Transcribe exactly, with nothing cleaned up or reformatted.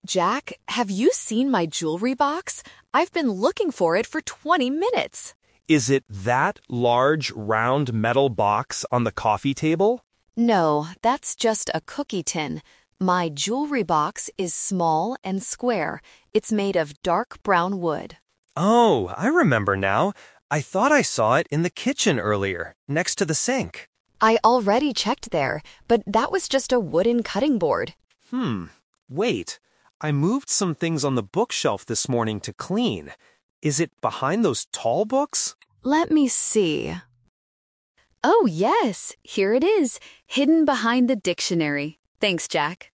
Jack, have you seen my jewelry box? I've been looking for it for twenty minutes. Is it that large, round metal box on the coffee table? No, that's just a cookie tin. My jewelry box is small and square. It's made of dark brown wood. Oh, I remember now. I thought I saw it in the kitchen earlier, next to the sink. I already checked there, but that was just a wooden cutting board. Hmm, wait. I moved some things on the bookshelf this morning to clean. Is it behind those tall books? Let me see. Oh, yes, here it is, hidden behind the dictionary. Thanks, Jack.